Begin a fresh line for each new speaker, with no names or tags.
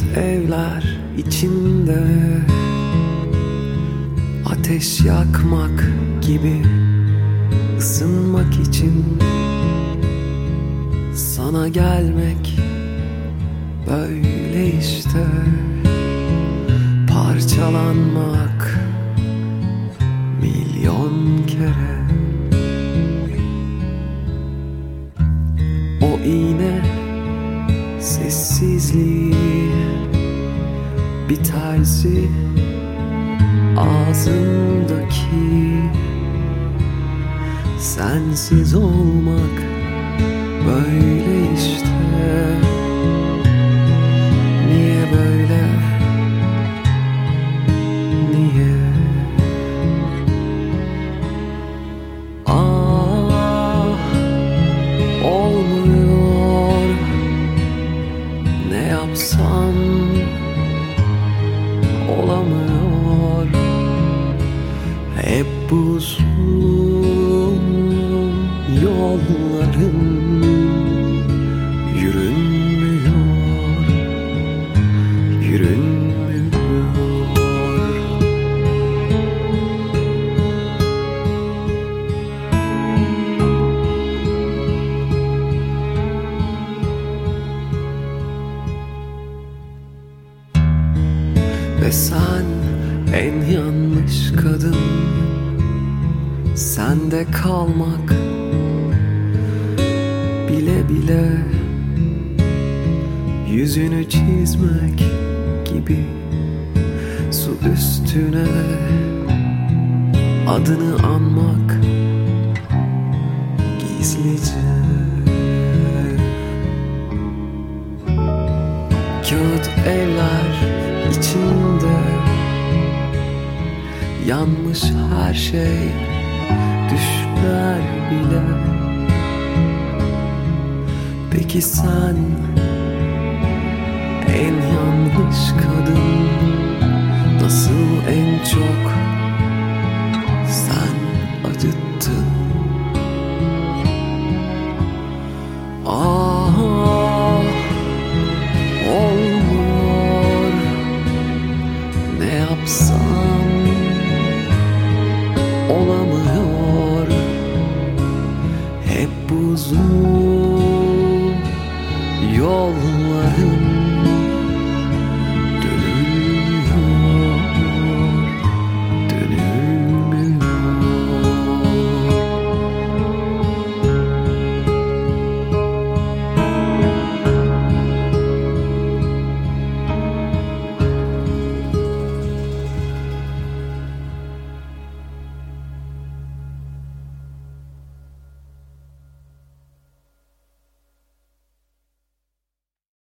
Kağıt evler içinde ateş yakmak gibi, ısınmak için sana gelmek böyle işte. Parçalanmak milyon kere. O iğne sessizliği, bir terzi ağzımdaki. Sensiz olmak böyle işte. Niye böyle? Niye? Ah, olmuyor. Ne yapsam olamıyor. Hep bu uzun yolların yürünmüyor, yürünmüyor. Ve sen en yanlış kadın, sende kalmak bile bile, yüzünü çizmek gibi. Su üstüne adını anmak gizlice. Kağıt evler içinde yanmış her şey, düşler bile. Peki sen en yanlış kadın, nasıl en çok sen